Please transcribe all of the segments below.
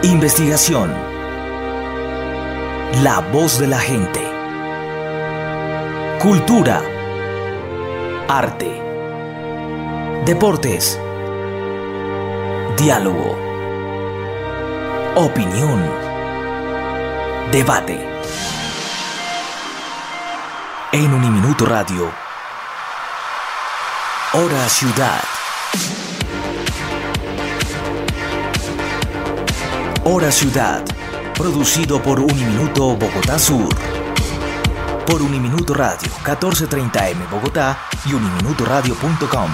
Investigación. La voz de la gente. Cultura. Arte. Deportes. Diálogo. Opinión. Debate. En Uniminuto Radio. Hora Ciudad. Hora Ciudad, producido por Uniminuto Bogotá Sur. Por Uniminuto Radio, 1430 AM Bogotá y uniminutoradio.com.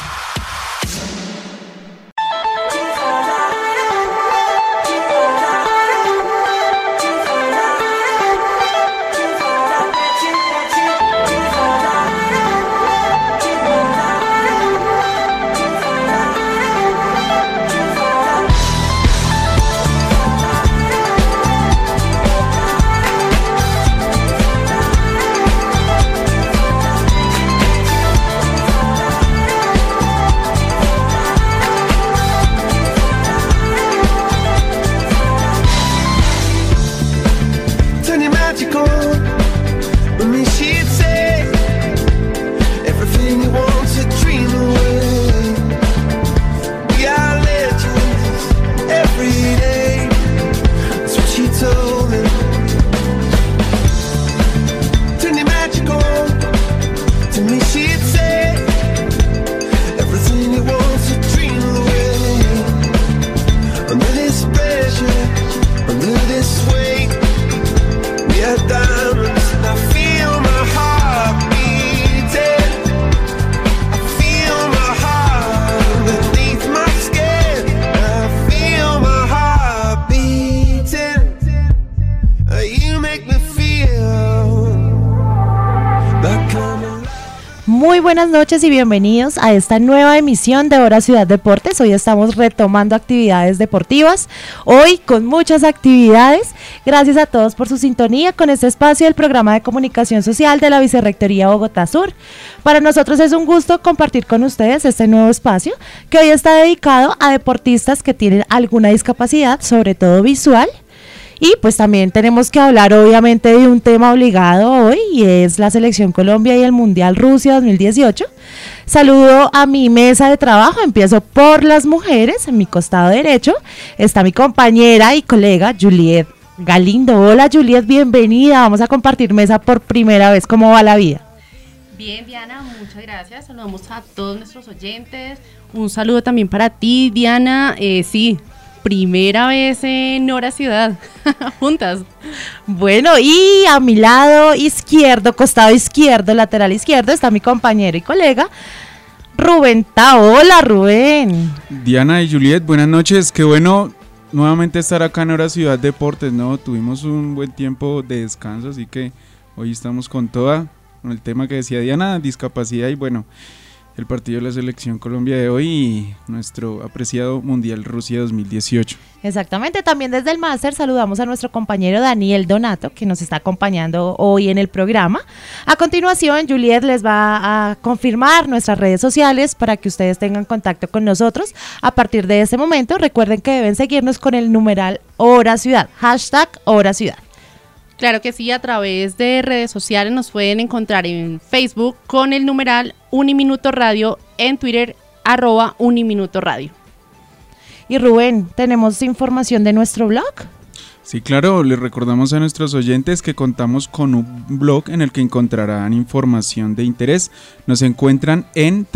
Muy buenas noches y bienvenidos a esta nueva emisión de Hora Ciudad Deportes. Hoy estamos retomando actividades deportivas, hoy con muchas actividades. Gracias a todos por su sintonía con este espacio del programa de comunicación social de la Vicerrectoría Bogotá Sur. Para nosotros es un gusto compartir con ustedes este nuevo espacio que hoy está dedicado a deportistas que tienen alguna discapacidad, sobre todo visual. Y pues también tenemos que hablar obviamente de un tema obligado hoy y es la Selección Colombia y el Mundial Rusia 2018. Saludo a mi mesa de trabajo, empiezo por las mujeres. En mi costado derecho está mi compañera y colega Juliet Galindo. Hola Juliet, bienvenida, vamos a compartir mesa por primera vez. ¿Cómo va la vida? Bien, Diana, muchas gracias. Saludamos a todos nuestros oyentes. Un saludo también para ti, Diana. Sí, primera vez en Hora Ciudad, juntas. Bueno, y a mi lado izquierdo, costado izquierdo, lateral izquierdo, está mi compañero y colega, Rubén Tao. Hola, Rubén. Diana y Juliet, buenas noches. Qué bueno nuevamente estar acá en Hora Ciudad Deportes, ¿no? Tuvimos un buen tiempo de descanso, así que hoy estamos con toda, con el tema que decía Diana, discapacidad y bueno, el partido de la Selección Colombia de hoy y nuestro apreciado Mundial Rusia 2018. Exactamente, también desde el máster saludamos a nuestro compañero Daniel Donato, que nos está acompañando hoy en el programa. A continuación, Juliet les va a confirmar nuestras redes sociales para que ustedes tengan contacto con nosotros. A partir de este momento, recuerden que deben seguirnos con el numeral Hora Ciudad, hashtag Hora Ciudad. Claro que sí, a través de redes sociales nos pueden encontrar en Facebook con el numeral Uniminuto Radio, en Twitter @Uniminuto Radio. Y Rubén, ¿tenemos información de nuestro blog? Sí, claro, les recordamos a nuestros oyentes que contamos con un blog en el que encontrarán información de interés. Nos encuentran en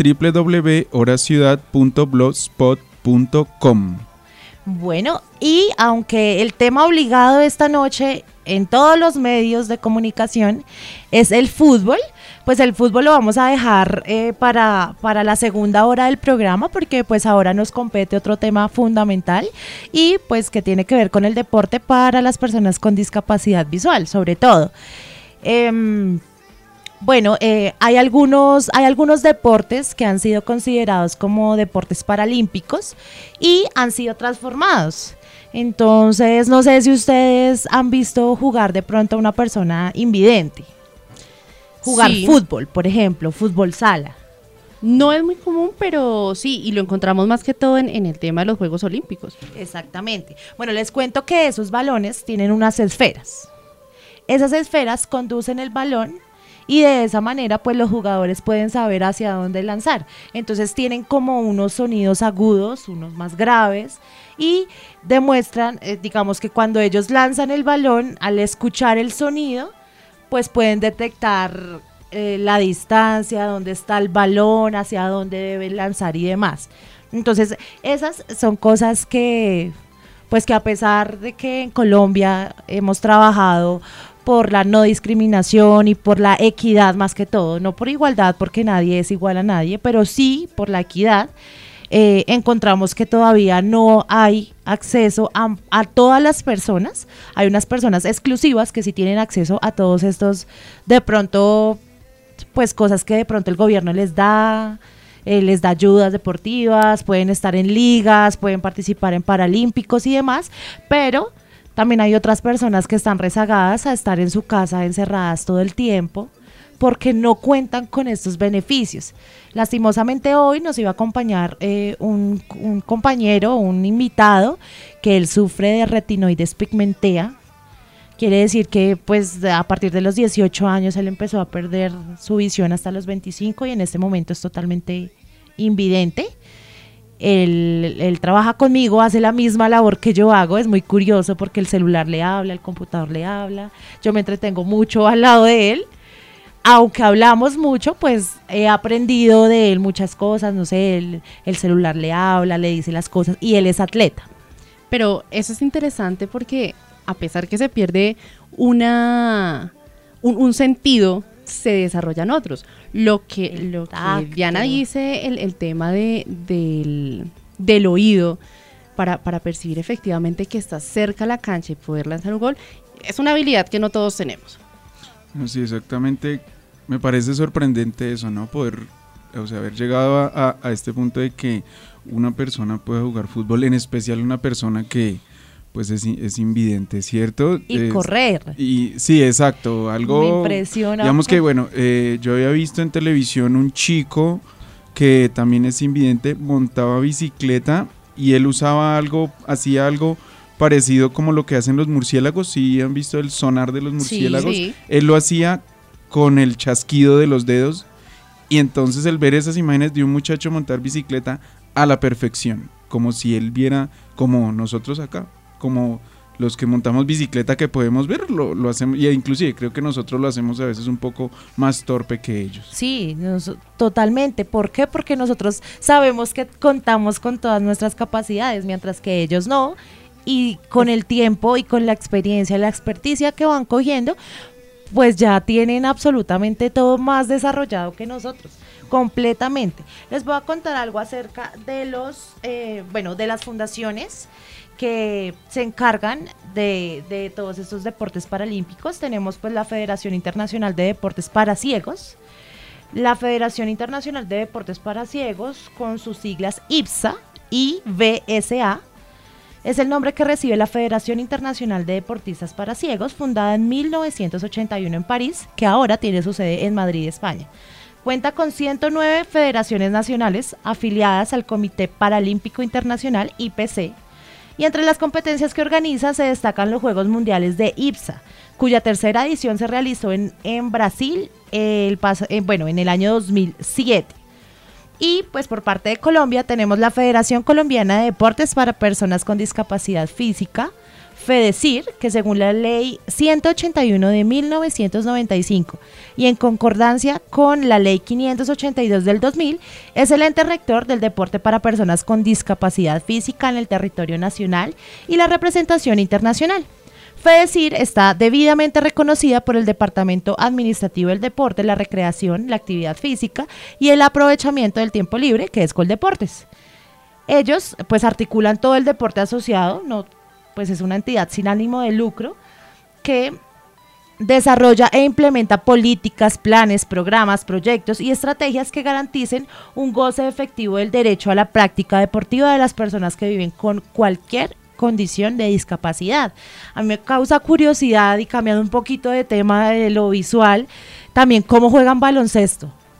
www.horaciudad.blogspot.com. Bueno, y aunque el tema obligado esta noche en todos los medios de comunicación es el fútbol, pues el fútbol lo vamos a dejar para la segunda hora del programa, porque pues ahora nos compete otro tema fundamental y pues que tiene que ver con el deporte para las personas con discapacidad visual, sobre todo. Bueno, hay algunos deportes que han sido considerados como deportes paralímpicos y han sido transformados. Entonces, no sé si ustedes han visto jugar de pronto a una persona invidente. Jugar Sí. fútbol, por ejemplo, fútbol sala. No es muy común, pero sí, y lo encontramos más que todo en el tema de los Juegos Olímpicos. Exactamente. Bueno, les cuento que esos balones tienen unas esferas. Esas esferas conducen el balón y de esa manera pues los jugadores pueden saber hacia dónde lanzar. Entonces tienen como unos sonidos agudos, unos más graves y demuestran, digamos que cuando ellos lanzan el balón, al escuchar el sonido, pues pueden detectar la distancia, dónde está el balón, hacia dónde deben lanzar y demás. Entonces, esas son cosas que, pues que a pesar de que en Colombia hemos trabajado por la no discriminación y por la equidad más que todo, no por igualdad porque nadie es igual a nadie, pero sí por la equidad, encontramos que todavía no hay acceso a todas las personas. Hay unas personas exclusivas que sí tienen acceso a todos estos, de pronto, pues cosas que de pronto el gobierno les da ayudas deportivas, pueden estar en ligas, pueden participar en paralímpicos y demás, pero también hay otras personas que están rezagadas a estar en su casa encerradas todo el tiempo porque no cuentan con estos beneficios. Lastimosamente hoy nos iba a acompañar un compañero, un invitado, que él sufre de retinoides pigmentea. Quiere decir que pues a partir de los 18 años él empezó a perder su visión hasta los 25 y en este momento es totalmente invidente. Él trabaja conmigo, hace la misma labor que yo hago, es muy curioso porque el celular le habla, el computador le habla, yo me entretengo mucho al lado de él. Aunque hablamos mucho, pues he aprendido de él muchas cosas, no sé, el celular le habla, le dice las cosas y él es atleta. Pero eso es interesante porque a pesar que se pierde un sentido, se desarrollan otros. Lo que Diana dice, el tema del oído, para percibir efectivamente que estás cerca a la cancha y poder lanzar un gol, es una habilidad que no todos tenemos. Sí, exactamente. Me parece sorprendente eso, ¿no? Poder, o sea, haber llegado a este punto de que una persona pueda jugar fútbol, en especial una persona que pues es invidente, ¿cierto? Y correr. Y sí, exacto, algo... Me impresiona. Digamos que, bueno, yo había visto en televisión un chico que también es invidente, montaba bicicleta y él hacía algo parecido como lo que hacen los murciélagos. ¿Sí han visto el sonar de los murciélagos? Sí. Él lo hacía con el chasquido de los dedos y entonces el ver esas imágenes de un muchacho montar bicicleta a la perfección, como si él viera como nosotros acá, como los que montamos bicicleta que podemos ver, lo hacemos, y inclusive creo que nosotros lo hacemos a veces un poco más torpe que ellos. Sí, totalmente. ¿Por qué? Porque nosotros sabemos que contamos con todas nuestras capacidades, mientras que ellos no, y con el tiempo y con la experiencia, la experticia que van cogiendo, pues ya tienen absolutamente todo más desarrollado que nosotros, completamente. Les voy a contar algo acerca de de las fundaciones que se encargan de todos estos deportes paralímpicos. Tenemos pues la Federación Internacional de Deportes para Ciegos, la Federación Internacional de Deportes para Ciegos con sus siglas IBSA, IVSA, es el nombre que recibe la Federación Internacional de Deportistas para Ciegos, fundada en 1981 en París, que ahora tiene su sede en Madrid, España. Cuenta con 109 federaciones nacionales afiliadas al Comité Paralímpico Internacional, IPC, y entre las competencias que organiza se destacan los Juegos Mundiales de IBSA, cuya tercera edición se realizó en Brasil en el año 2007. Y pues por parte de Colombia tenemos la Federación Colombiana de Deportes para Personas con Discapacidad Física, FEDECIR, que según la ley 181 de 1995 y en concordancia con la ley 582 del 2000, es el ente rector del deporte para personas con discapacidad física en el territorio nacional y la representación internacional. FEDECIR está debidamente reconocida por el Departamento Administrativo del Deporte, la Recreación, la Actividad Física y el Aprovechamiento del Tiempo Libre, que es Coldeportes. Ellos pues articulan todo el deporte asociado, pues es una entidad sin ánimo de lucro que desarrolla e implementa políticas, planes, programas, proyectos y estrategias que garanticen un goce efectivo del derecho a la práctica deportiva de las personas que viven con cualquier condición de discapacidad. A mí me causa curiosidad, y cambiando un poquito de tema de lo visual, también cómo juegan baloncesto.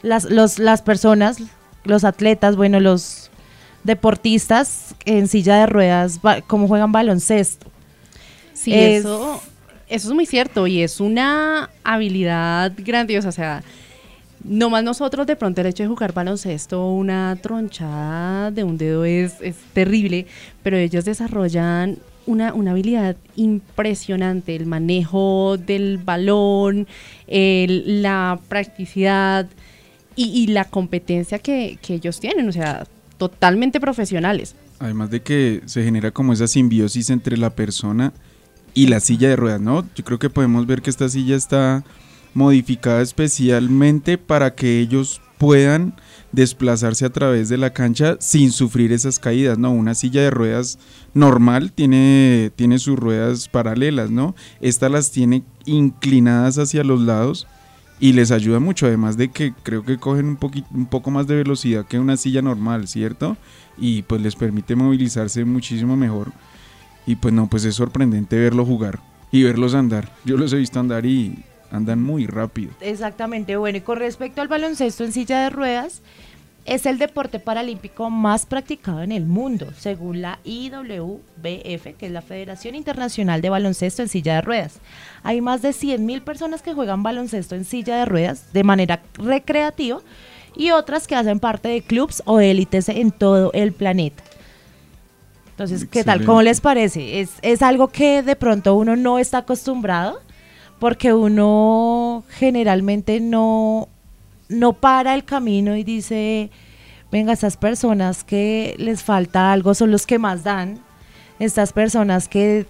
las personas, los atletas, bueno, los deportistas en silla de ruedas, cómo juegan baloncesto. Sí, eso es muy cierto y es una habilidad grandiosa, o sea, no más nosotros de pronto el hecho de jugar baloncesto, una tronchada de un dedo es terrible, pero ellos desarrollan una habilidad impresionante, el manejo del balón, la practicidad y la competencia que ellos tienen, o sea, totalmente profesionales. Además de que se genera como esa simbiosis entre la persona y la silla de ruedas, ¿no? Yo creo que podemos ver que esta silla está modificada especialmente para que ellos puedan desplazarse a través de la cancha sin sufrir esas caídas, ¿no? Una silla de ruedas normal tiene sus ruedas paralelas, ¿no? Esta las tiene inclinadas hacia los lados y les ayuda mucho, además de que creo que cogen un poco más de velocidad que una silla normal, ¿cierto? Y pues les permite movilizarse muchísimo mejor y pues no, pues es sorprendente verlo jugar y verlos andar. Yo los he visto andar y andan muy rápido. Exactamente, bueno, y con respecto al baloncesto en silla de ruedas, es el deporte paralímpico más practicado en el mundo, según la IWBF, que es la Federación Internacional de Baloncesto en Silla de Ruedas. Hay más de 100.000 personas que juegan baloncesto en silla de ruedas de manera recreativa y otras que hacen parte de clubs o élites en todo el planeta. Entonces, ¿qué tal? ¿Cómo les parece? Es algo que de pronto uno no está acostumbrado, porque uno generalmente no para el camino y dice, venga, estas personas que les falta algo son los que más dan, estas personas que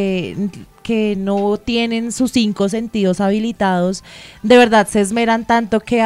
no tienen sus 5 sentidos habilitados, de verdad se esmeran tanto que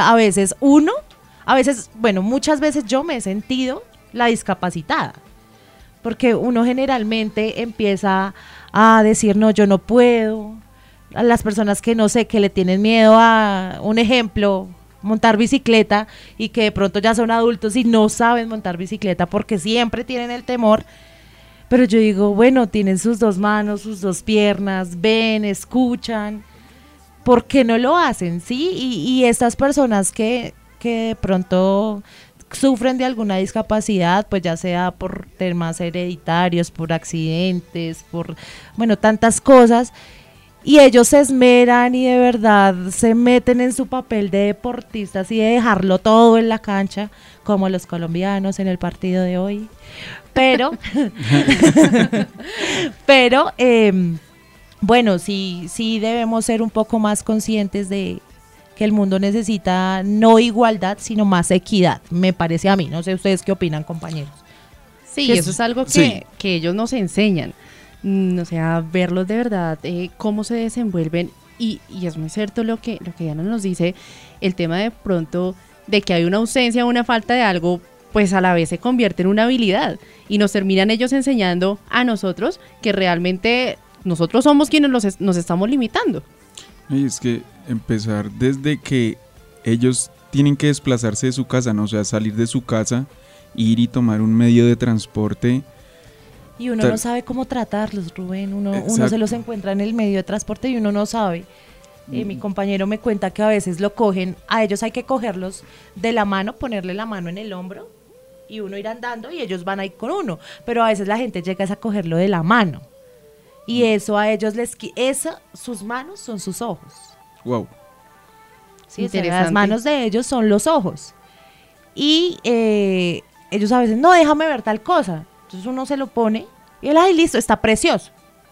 muchas veces yo me he sentido la discapacitada, porque uno generalmente empieza a decir, no, yo no puedo. A las personas que no sé, que le tienen miedo a, un ejemplo, montar bicicleta y que de pronto ya son adultos y no saben montar bicicleta porque siempre tienen el temor, pero yo digo, bueno, tienen sus 2 manos, sus 2 piernas, ven, escuchan, ¿por qué no lo hacen? ¿Sí? Y estas personas que de pronto sufren de alguna discapacidad, pues ya sea por temas hereditarios, por accidentes, por, bueno, tantas cosas, y ellos se esmeran y de verdad se meten en su papel de deportistas y de dejarlo todo en la cancha, como los colombianos en el partido de hoy. Pero, bueno, sí debemos ser un poco más conscientes de que el mundo necesita no igualdad, sino más equidad, me parece a mí. No sé ustedes qué opinan, compañeros. Sí, eso es algo que ellos nos enseñan. O sea, verlos de verdad, cómo se desenvuelven y es muy cierto lo que Diana nos dice, el tema de pronto de que hay una ausencia o una falta de algo, pues a la vez se convierte en una habilidad y nos terminan ellos enseñando a nosotros que realmente nosotros somos quienes nos estamos limitando. Y es que empezar desde que ellos tienen que desplazarse de su casa, ¿no? O sea, salir de su casa, ir y tomar un medio de transporte. Y uno no sabe cómo tratarlos, Rubén, uno se los encuentra en el medio de transporte y uno no sabe. Mi compañero me cuenta que a veces lo cogen, a ellos hay que cogerlos de la mano, ponerle la mano en el hombro y uno ir andando y ellos van ahí con uno, pero a veces la gente llega a cogerlo de la mano y eso a ellos sus manos son sus ojos. Wow. Sí, o sea, las manos de ellos son los ojos y ellos a veces, no, déjame ver tal cosa. Entonces uno se lo pone y él, ay, listo, está precioso.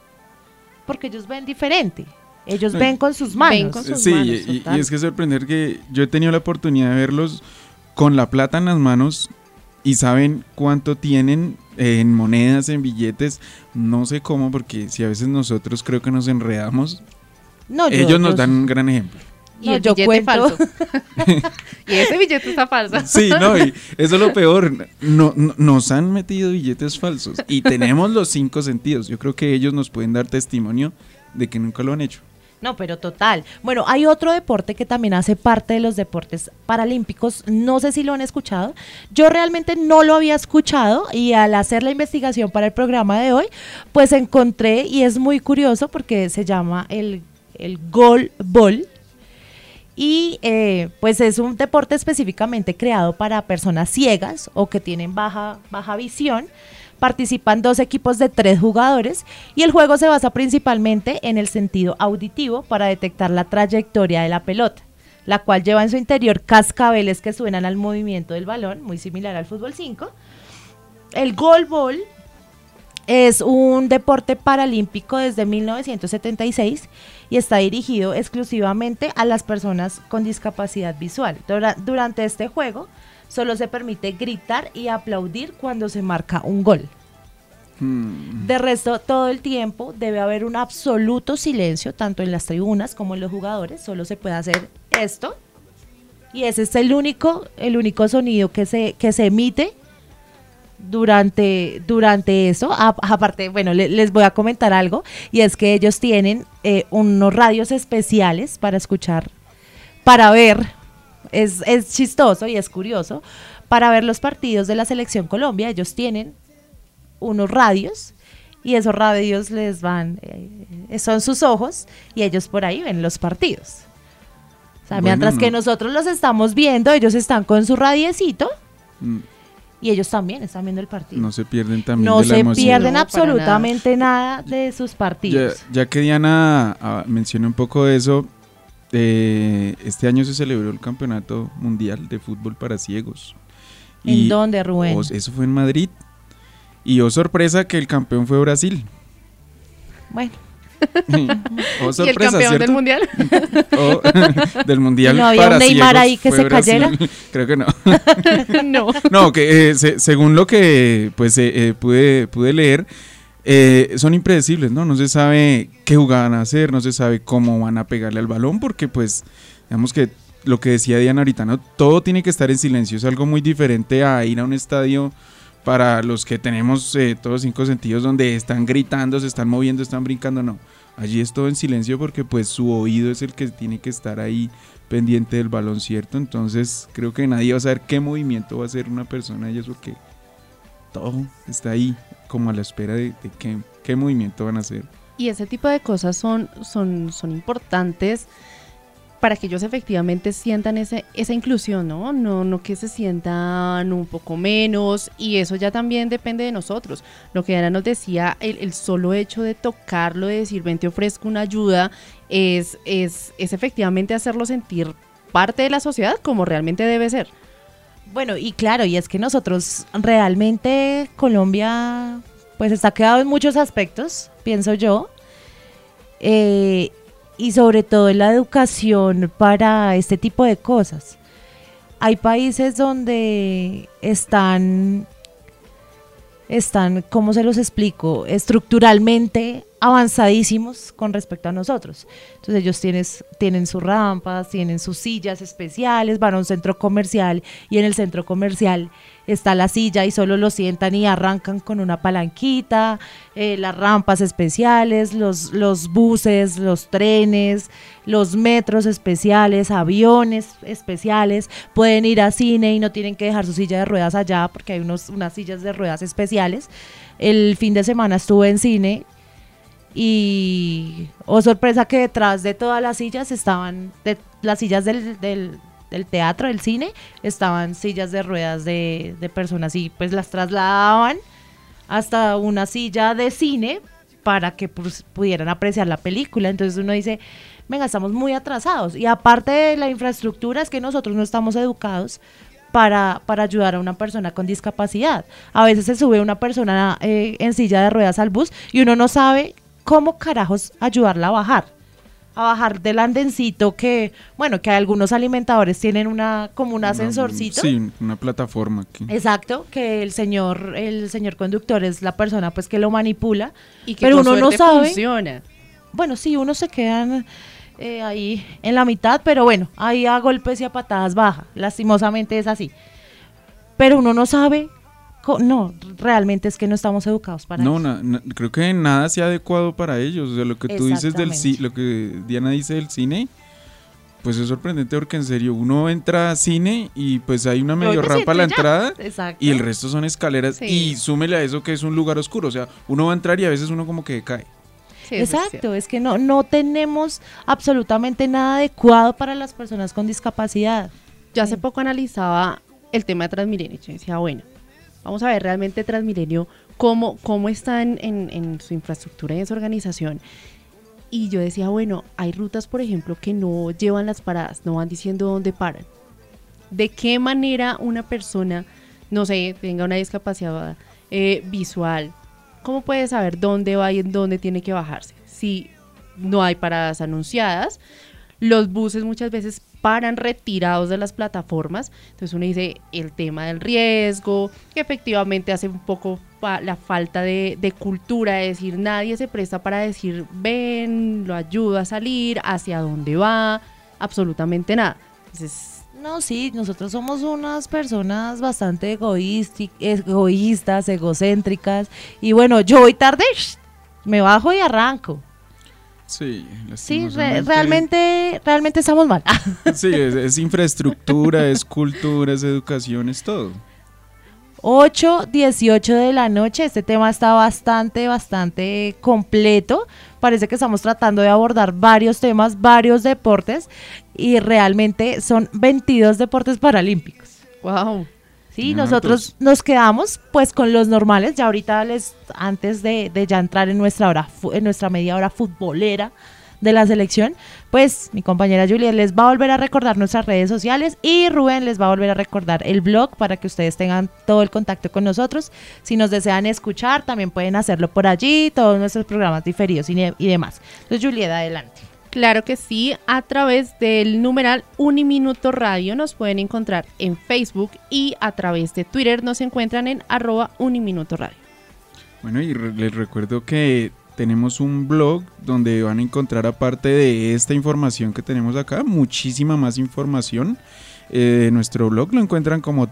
Porque ellos ven diferente. Ellos ven con sus manos. Ven con sus manos, y es que sorprender que yo he tenido la oportunidad de verlos con la plata en las manos y saben cuánto tienen en monedas, en billetes. No sé cómo, porque si a veces nosotros creo que nos enredamos, ellos nos dan un gran ejemplo. Y el billete falso. Y ese billete está falso. Sí, no, y eso es lo peor. Nos han metido billetes falsos y tenemos los 5 sentidos. Yo creo que ellos nos pueden dar testimonio de que nunca lo han hecho. No, pero total. Bueno, hay otro deporte que también hace parte de los deportes paralímpicos. No sé si lo han escuchado. Yo realmente no lo había escuchado y al hacer la investigación para el programa de hoy, pues encontré, y es muy curioso porque se llama el goalball. y pues es un deporte específicamente creado para personas ciegas o que tienen baja visión. Participan 2 equipos de 3 jugadores y el juego se basa principalmente en el sentido auditivo para detectar la trayectoria de la pelota, la cual lleva en su interior cascabeles que suenan al movimiento del balón, muy similar al fútbol 5. El goalball es un deporte paralímpico desde 1976 y está dirigido exclusivamente a las personas con discapacidad visual. Durante este juego solo se permite gritar y aplaudir cuando se marca un gol. De resto, todo el tiempo debe haber un absoluto silencio, tanto en las tribunas como en los jugadores. Solo se puede hacer esto y ese es el único sonido que se emite durante eso. Aparte, bueno, les voy a comentar algo, y es que ellos tienen unos radios especiales para escuchar, para ver, es chistoso y es curioso, para ver los partidos de la Selección Colombia. Ellos tienen unos radios y esos radios les van, son sus ojos, y ellos por ahí ven los partidos. O sea, mientras que nosotros los estamos viendo, ellos están con su radiecito y ellos también están viendo el partido. No se pierden también no de la se emoción. pierden absolutamente nada de sus partidos. Ya que Diana mencionó un poco de eso, este año se celebró el Campeonato Mundial de Fútbol para Ciegos. ¿En dónde, Rubén? Eso fue en Madrid. Y sorpresa que el campeón fue Brasil. Bueno. Sorpresa, ¿y el campeón, ¿cierto?, del mundial? Del mundial. ¿No había un Neymar ahí que se cayera? Creo que no. No, que según lo que pues pude leer, son impredecibles, ¿no? No se sabe qué jugaban a hacer, no se sabe cómo van a pegarle al balón, porque pues digamos que lo que decía Diana ahorita, ¿no? Todo tiene que estar en silencio. Es algo muy diferente a ir a un estadio para los que tenemos todos los 5 sentidos, donde están gritando, se están moviendo, están brincando. No, allí es todo en silencio, porque pues su oído es el que tiene que estar ahí pendiente del balón, ¿cierto? Entonces creo que nadie va a saber qué movimiento va a hacer una persona y eso, que todo está ahí como a la espera de qué movimiento van a hacer. Y ese tipo de cosas son importantes para que ellos efectivamente sientan esa inclusión, ¿no? No que se sientan un poco menos, y eso ya también depende de nosotros. Lo que Ana nos decía, el solo hecho de tocarlo, de decir, ven, te ofrezco una ayuda, es efectivamente hacerlo sentir parte de la sociedad como realmente debe ser. Bueno, y claro, y es que nosotros realmente, Colombia, pues está quedado en muchos aspectos, pienso yo, y sobre todo en la educación para este tipo de cosas. Hay países donde están, ¿cómo se los explico?, estructuralmente avanzadísimos con respecto a nosotros. Entonces ellos tienen sus rampas, tienen sus sillas especiales, van a un centro comercial y en el centro comercial está la silla y solo lo sientan y arrancan con una palanquita, las rampas especiales, los buses, los trenes, los metros especiales, aviones especiales, pueden ir a cine y no tienen que dejar su silla de ruedas allá porque hay unas sillas de ruedas especiales. El fin de semana estuve en cine y, sorpresa, que detrás de todas las sillas estaban, las sillas del teatro, del cine, estaban sillas de ruedas de personas, y pues las trasladaban hasta una silla de cine para que pudieran apreciar la película. Entonces uno dice, venga, estamos muy atrasados, y aparte de la infraestructura es que nosotros no estamos educados para ayudar a una persona con discapacidad. A veces se sube una persona en silla de ruedas al bus y uno no sabe cómo carajos ayudarla a bajar del andencito, que algunos alimentadores tienen como un ascensorcito. Sí, una plataforma aquí. Exacto, que el señor conductor es la persona pues que lo manipula, y que pero por uno no suerte sabe. Funciona. Bueno, sí, uno se queda ahí en la mitad, pero bueno, ahí a golpes y a patadas baja, lastimosamente es así. Pero uno no sabe. No, realmente es que no estamos educados para eso. No, creo que nada sea adecuado para ellos. O sea, lo que tú dices lo que Diana dice del cine, pues es sorprendente, porque en serio uno entra a cine y pues hay una medio rampa a la entrada. Exacto. Y el resto son escaleras, sí. Y súmele a eso que es un lugar oscuro. O sea, uno va a entrar y a veces uno como que cae. Sí, eso Exacto, es que no tenemos absolutamente nada adecuado para las personas con discapacidad. Yo hace poco analizaba el tema de Transmilenio. Yo decía, bueno, vamos a ver realmente Transmilenio cómo está en su infraestructura y en su organización. Y yo decía, bueno, hay rutas, por ejemplo, que no llevan las paradas, no van diciendo dónde paran. ¿De qué manera una persona, no sé, tenga una discapacidad visual, cómo puede saber dónde va y en dónde tiene que bajarse? Si no hay paradas anunciadas, los buses muchas veces paran retirados de las plataformas, entonces uno dice el tema del riesgo, que efectivamente hace un poco la falta de cultura, de decir, nadie se presta para decir, ven, lo ayudo a salir, hacia dónde va, absolutamente nada. Entonces, No, sí, nosotros somos unas personas bastante egoístas, egocéntricas, y bueno, yo voy tarde, me bajo y arranco. Sí, Sí, lastimosamente. realmente estamos mal. Sí, es infraestructura, es cultura, es educación, es todo. 8:18 de la noche, este tema está bastante completo. Parece que estamos tratando de abordar varios temas, varios deportes, y realmente son 22 deportes paralímpicos. wow. Sí, No, nosotros nos quedamos pues con los normales. Ya ahorita antes de ya entrar en nuestra media hora futbolera de la selección, pues mi compañera Juliet les va a volver a recordar nuestras redes sociales y Rubén les va a volver a recordar el blog para que ustedes tengan todo el contacto con nosotros. Si nos desean escuchar, también pueden hacerlo por allí, todos nuestros programas diferidos y demás. Entonces, Juliet, adelante. Claro que sí, a través del numeral Uniminuto Radio nos pueden encontrar en Facebook y a través de Twitter nos encuentran en @Uniminuto Radio. Bueno, y les recuerdo que tenemos un blog donde van a encontrar, aparte de esta información que tenemos acá, muchísima más información. Nuestro blog lo encuentran como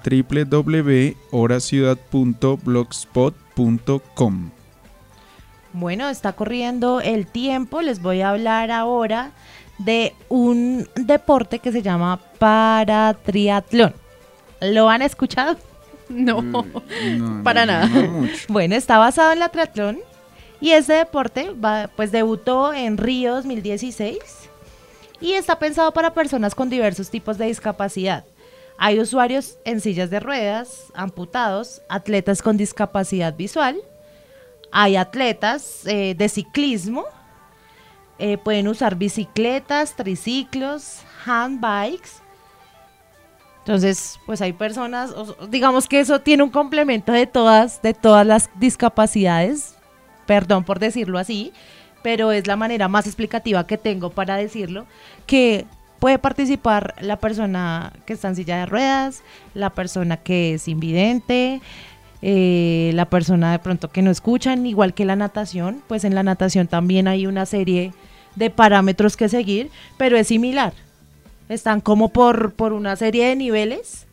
www.horaciudad.blogspot.com. Bueno, está corriendo el tiempo. Les voy a hablar ahora de un deporte que se llama paratriatlón. ¿Lo han escuchado? No, para nada. No mucho. Bueno, está basado en la triatlón y este deporte pues debutó en Río 2016 y está pensado para personas con diversos tipos de discapacidad. Hay usuarios en sillas de ruedas, amputados, atletas con discapacidad visual. Hay atletas de ciclismo, pueden usar bicicletas, triciclos, handbikes. Entonces, pues hay personas, digamos que eso tiene un complemento de todas las discapacidades, perdón por decirlo así, pero es la manera más explicativa que tengo para decirlo, que puede participar la persona que está en silla de ruedas, la persona que es invidente, la persona de pronto que no escuchan, igual que la natación, pues en la natación también hay una serie de parámetros que seguir, pero es similar. Están como por una serie de niveles,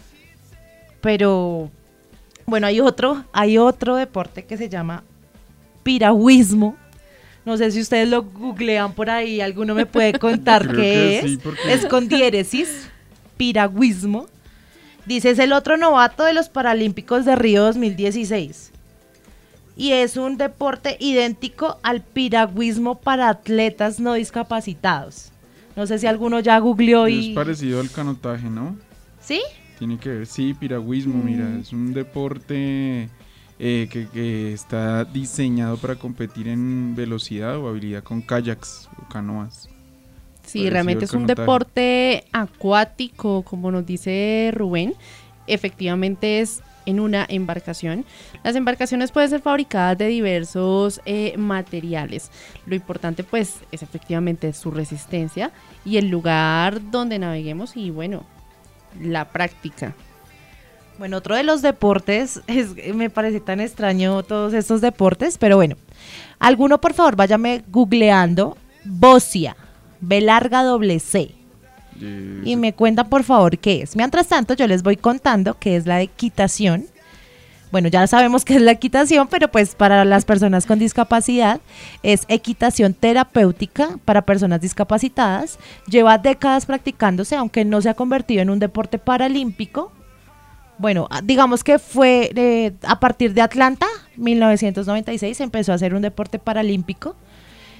pero bueno, hay otro deporte que se llama piragüismo. No sé si ustedes lo googlean por ahí, alguno me puede contar Creo qué que es. sí, porque- Es con diéresis, piragüismo. Dice, es el otro novato de los Paralímpicos de Río 2016. Y es un deporte idéntico al piragüismo para atletas no discapacitados. No sé si alguno ya googleó Es y... parecido al canotaje, ¿no? ¿Sí? Tiene que ver, sí, piragüismo, mira, es un deporte que está diseñado para competir en velocidad o habilidad con kayaks o canoas. Sí, Parecido realmente al es un canotaje. deporte acuático, como nos dice Rubén. Efectivamente es en una embarcación. Las embarcaciones pueden ser fabricadas de diversos materiales. Lo importante pues es efectivamente su resistencia y el lugar donde naveguemos y bueno, la práctica. Bueno, otro de los deportes, me parece tan extraño todos estos deportes, pero bueno, alguno por favor váyame googleando bocia, B larga doble C, y me cuentan por favor qué es. Mientras tanto yo les voy contando qué es la equitación. Bueno, ya sabemos qué es la equitación, pero pues para las personas con discapacidad es equitación terapéutica para personas discapacitadas. Lleva décadas practicándose, aunque no se ha convertido en un deporte paralímpico. Bueno, digamos que fue a partir de Atlanta, 1996, empezó a ser un deporte paralímpico.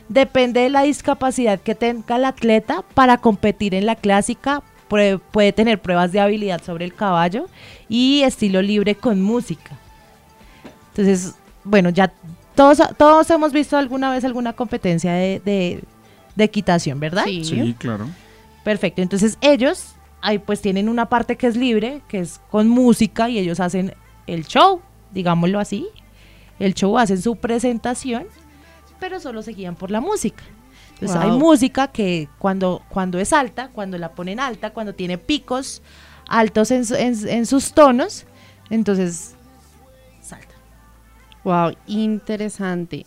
Depende de la discapacidad que tenga el atleta para competir en la clásica. Puede tener pruebas de habilidad sobre el caballo y estilo libre con música. Entonces, bueno, ya todos hemos visto alguna vez alguna competencia de equitación, ¿verdad? Sí, claro. Perfecto, entonces ellos ahí pues tienen una parte que es libre, que es con música, y ellos hacen el show, digámoslo así. El show, hacen su presentación, pero solo se guían por la música. Entonces hay música que cuando es alta, cuando la ponen alta, cuando tiene picos altos en sus tonos, entonces salta. Wow, interesante.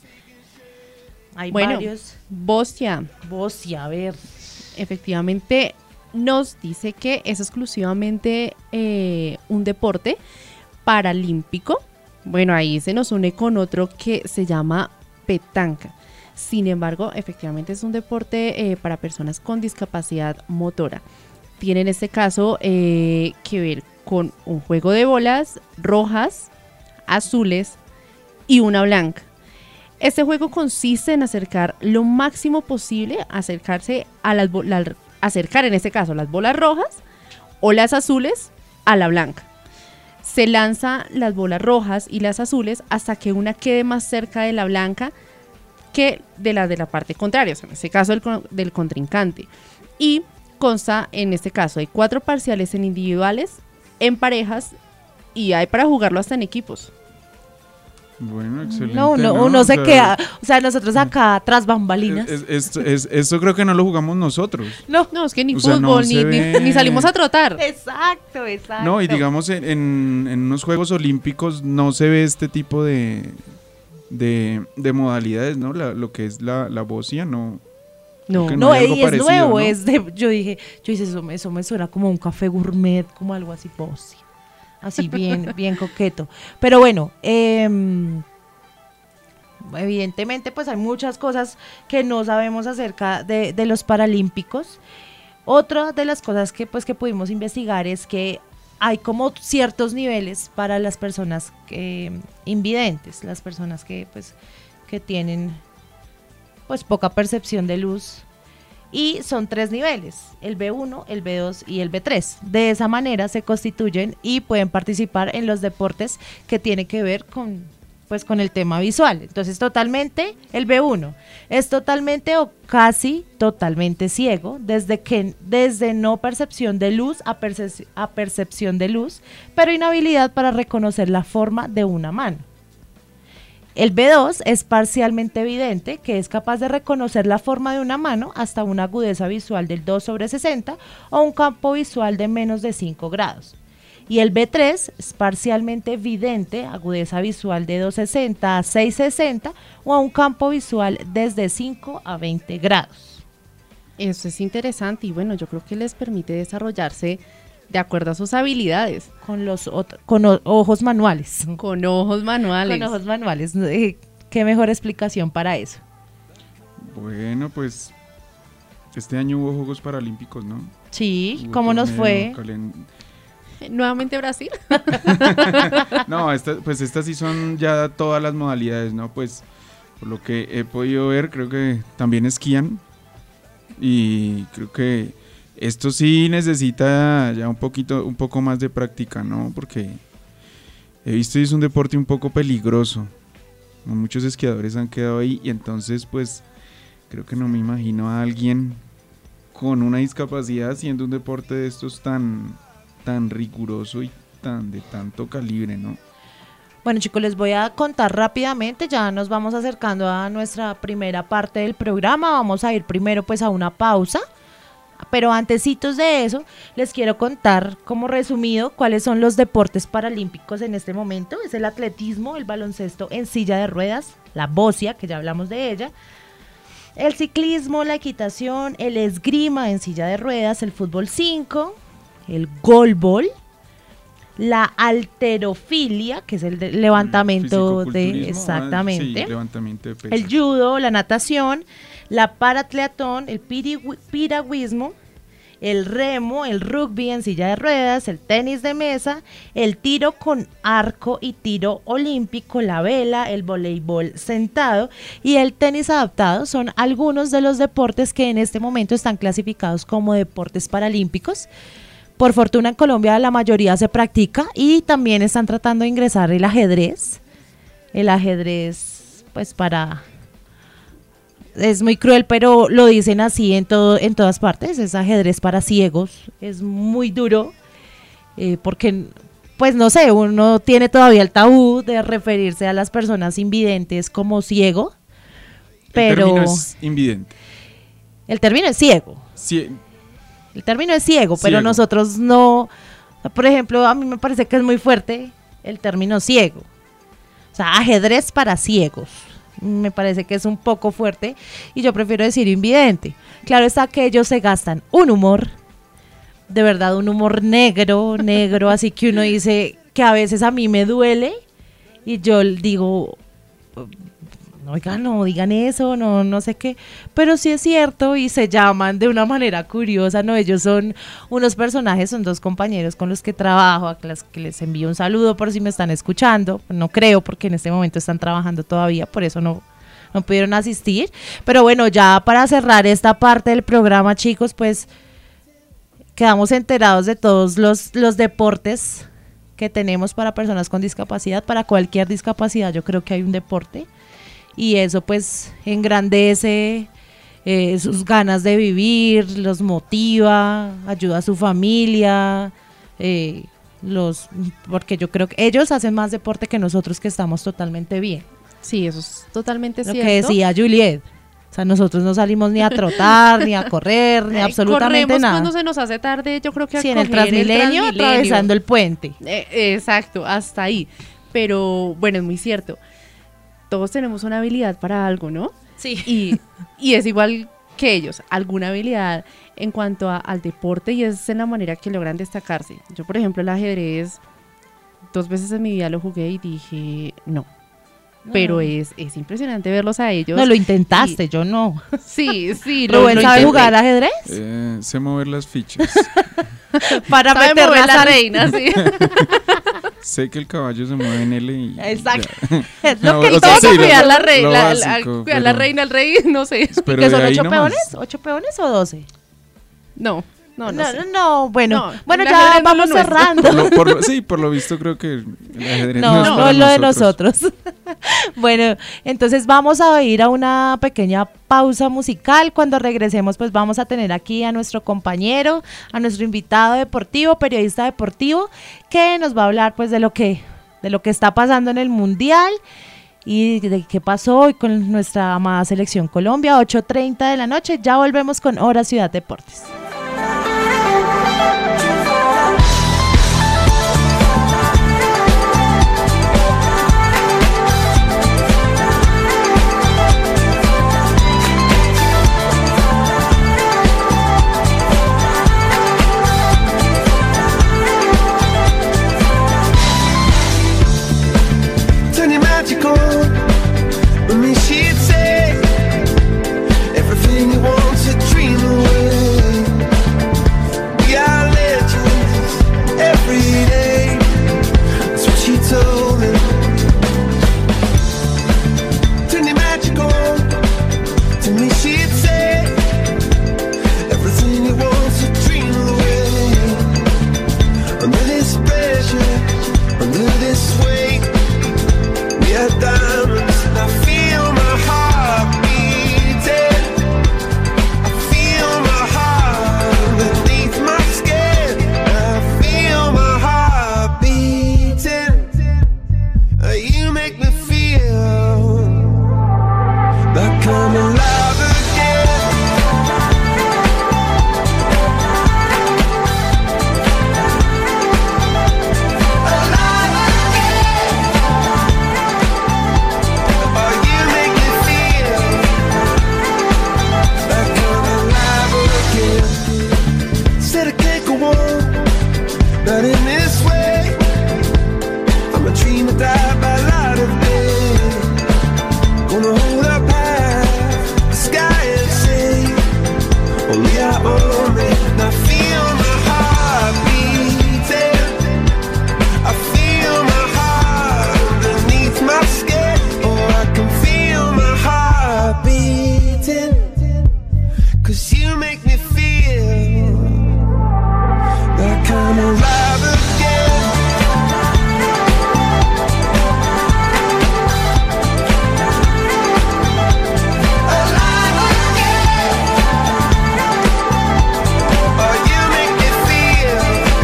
Hay bueno, varios. Bostia, a ver. Efectivamente nos dice que es exclusivamente un deporte paralímpico. Bueno, ahí se nos une con otro que se llama petanca. Sin embargo, efectivamente es un deporte para personas con discapacidad motora. Tiene en este caso que ver con un juego de bolas rojas, azules y una blanca. Este juego consiste en acercar lo máximo posible, acercar en este caso las bolas rojas o las azules a la blanca. Se lanza las bolas rojas y las azules hasta que una quede más cerca de la blanca que de la parte contraria, o sea, en este caso del contrincante. Y consta, en este caso, hay 4 parciales en individuales, en parejas, y hay para jugarlo hasta en equipos. Bueno, excelente. No, uno se queda, o sea, nosotros acá tras bambalinas. Esto creo que no lo jugamos nosotros. No, es que ni O sea, fútbol, no ni salimos a trotar. Exacto. No, y digamos en unos Juegos Olímpicos no se ve este tipo de modalidades, ¿no? Lo que es la bocia, no. No, hay algo y es parecido, nuevo, ¿no? yo dije, eso me suena como un café gourmet, como algo así, bocia. Así bien coqueto. Pero bueno, evidentemente pues hay muchas cosas que no sabemos acerca de los paralímpicos. Otra de las cosas que pudimos investigar es que hay como ciertos niveles para las personas invidentes, las personas que tienen pues poca percepción de luz. Y son 3 niveles, el B1, el B2 y el B3. De esa manera se constituyen y pueden participar en los deportes que tienen que ver con el tema visual. Entonces, el B1 es totalmente o casi totalmente ciego, desde no percepción de luz a percepción de luz, pero inhabilidad para reconocer la forma de una mano. El B2 es parcialmente vidente, que es capaz de reconocer la forma de una mano hasta una agudeza visual del 2/60 o un campo visual de menos de 5 grados. Y el B3 es parcialmente vidente, agudeza visual de 2/60 a 6/60 o a un campo visual desde 5 a 20 grados. Eso es interesante y bueno, yo creo que les permite desarrollarse de acuerdo a sus habilidades. Con ojos manuales. Con ojos manuales. Con ojos manuales. ¿Qué mejor explicación para eso? Bueno, pues este año hubo Juegos Paralímpicos, ¿no? Sí, ¿cómo nos fue? Nuevamente Brasil. No, estas sí son ya todas las modalidades, ¿no? Pues por lo que he podido ver, creo que también esquían y creo que esto sí necesita ya un poco más de práctica, ¿no? Porque he visto y es un deporte un poco peligroso. Muchos esquiadores han quedado ahí y entonces pues creo que no me imagino a alguien con una discapacidad haciendo un deporte de estos tan riguroso y de tanto calibre, ¿no? Bueno, chicos, les voy a contar rápidamente, ya nos vamos acercando a nuestra primera parte del programa, vamos a ir primero pues a una pausa. Pero antesitos de eso, les quiero contar como resumido cuáles son los deportes paralímpicos en este momento. Es el atletismo, el baloncesto en silla de ruedas, la bocia, que ya hablamos de ella, el ciclismo, la equitación, el esgrima en silla de ruedas, el fútbol 5, el goalball, la halterofilia, que es el levantamiento exactamente, sí, levantamiento de pesas. El judo, la natación, la paratleatón, el piragüismo el remo, el rugby en silla de ruedas, el tenis de mesa, el tiro con arco y tiro olímpico, la vela, el voleibol sentado y el tenis adaptado son algunos de los deportes que en este momento están clasificados como deportes paralímpicos. Por fortuna en Colombia la mayoría se practica y también están tratando de ingresar el ajedrez. El ajedrez, pues es muy cruel, pero lo dicen así en todas partes, es ajedrez para ciegos, es muy duro, porque, pues no sé, uno tiene todavía el tabú de referirse a las personas invidentes como ciego, pero... El término es invidente. El término es ciego. El término es ciego, pero nosotros no, por ejemplo, a mí me parece que es muy fuerte el término ciego, o sea, ajedrez para ciegos. Me parece que es un poco fuerte y yo prefiero decir invidente. Claro está que ellos se gastan un humor, de verdad un humor negro, así que uno dice que a veces a mí me duele y yo digo, oigan, no digan eso, no sé qué, pero sí es cierto y se llaman de una manera curiosa, ¿no? Ellos son unos personajes, son dos compañeros con los que trabajo, a los que les envío un saludo por si me están escuchando, no creo porque en este momento están trabajando todavía, por eso no pudieron asistir, pero bueno, ya para cerrar esta parte del programa, chicos, pues quedamos enterados de todos los deportes que tenemos para personas con discapacidad, para cualquier discapacidad yo creo que hay un deporte. Y eso pues engrandece sus ganas de vivir, los motiva, ayuda a su familia, porque yo creo que ellos hacen más deporte que nosotros que estamos totalmente bien. Sí, eso es totalmente cierto. Lo que decía Juliet, o sea, nosotros no salimos ni a trotar, ni a correr, ni absolutamente corremos nada. Cuando se nos hace tarde, yo creo que en el Transmilenio atravesando el puente. Exacto, hasta ahí. Pero bueno, es muy cierto. Todos tenemos una habilidad para algo, ¿no? Sí. Y es igual que ellos, alguna habilidad en cuanto al deporte y es en la manera que logran destacarse. Yo, por ejemplo, el ajedrez, 2 veces en mi vida lo jugué y dije, no. Pero es impresionante verlos a ellos. No, lo intentaste, yo no. Sí. ¿Rubén sabe jugar ajedrez? Sé mover las fichas. Para meter la reina, sí. Sé que el caballo se mueve en L y... Exacto. Es lo que toca cuidar la reina, cuidar la reina, el rey, no sé. ¿Y que son 8 peones? ¿8 peones o 12? No, bueno, ya vamos cerrando. Por lo visto creo que el ajedrez no es lo de nosotros. Bueno, entonces vamos a ir a una pequeña pausa musical. Cuando regresemos pues vamos a tener aquí a nuestro compañero, a nuestro invitado deportivo, periodista deportivo, que nos va a hablar pues de lo que está pasando en el Mundial y de qué pasó hoy con nuestra amada selección Colombia. 8:30 de la noche, ya volvemos con Hora Ciudad Deportes. With me she'd say everything you want to dream away. 'cause you make me feel like I'm alive again. Alive again. Oh, you make me feel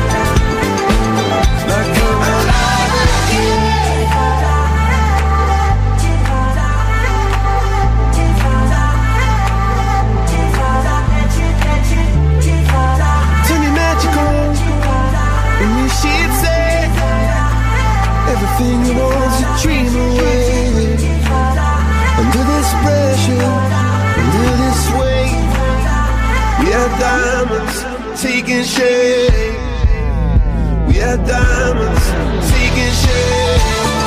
like I'm alive again. Turn me magical, and you should say everything you want's a dream away. Under this pressure, under this weight, we are diamonds taking shape. We are diamonds taking shape.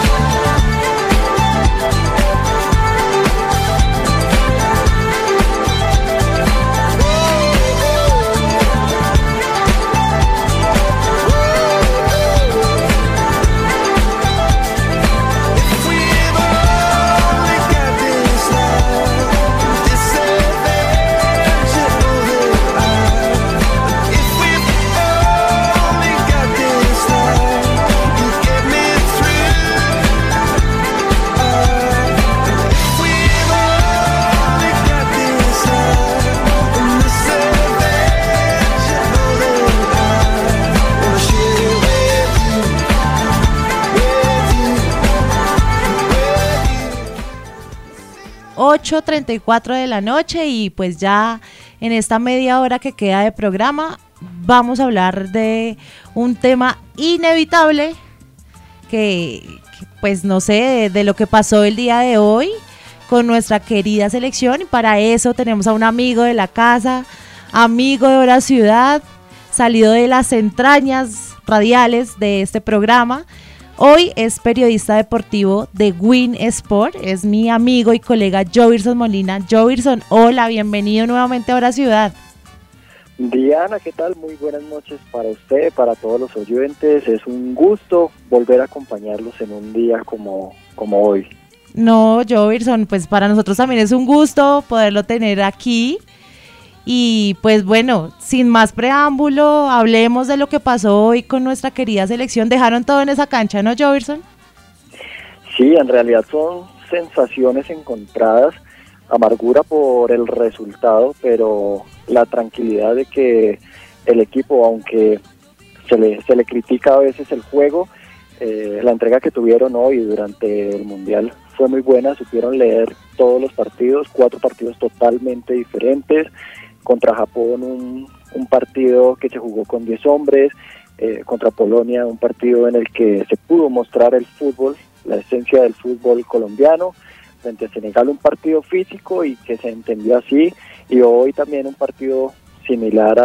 8:34 de la noche y pues ya en esta media hora que queda de programa vamos a hablar de un tema inevitable que pues no sé, de lo que pasó el día de hoy con nuestra querida selección, y para eso tenemos a un amigo de la casa, amigo de Hora Ciudad, salido de las entrañas radiales de este programa. Hoy es periodista deportivo de Win Sport, es mi amigo y colega Jovirson Molina. Jovirson, hola, bienvenido nuevamente a Hora Ciudad. Diana, ¿qué tal? Muy buenas noches para usted, para todos los oyentes. Es un gusto volver a acompañarlos en un día como hoy. No, Jovirson, pues para nosotros también es un gusto poderlo tener aquí. Y pues bueno, sin más preámbulo, hablemos de lo que pasó hoy con nuestra querida selección. Dejaron todo en esa cancha, ¿no, Jovirson? Sí, en realidad son sensaciones encontradas, amargura por el resultado, pero la tranquilidad de que el equipo, aunque se le critica a veces el juego, la entrega que tuvieron hoy durante el Mundial fue muy buena. Supieron leer todos los partidos, 4 partidos totalmente diferentes. Contra Japón un partido que se jugó con 10 hombres, contra Polonia un partido en el que se pudo mostrar el fútbol, la esencia del fútbol colombiano, frente a Senegal un partido físico y que se entendió así, y hoy también un partido similar